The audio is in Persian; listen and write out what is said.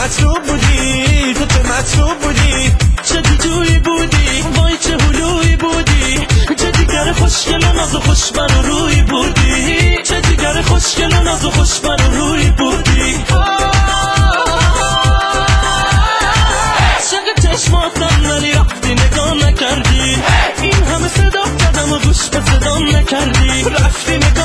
مطلوب بودی، تو که مطلوب بودی، چه جوی بودی، وای چه هلوی بودی، چه دیگر خوشگل و ناز و خوشبر و روی بودی، چه دیگر خوشگل و ناز و خوشبر و روی بودی. عشق چشماتم ولی رفتی نگاه نکردی، این همه صدا زدم و گوش به صدام نکردی، رفتی نگاه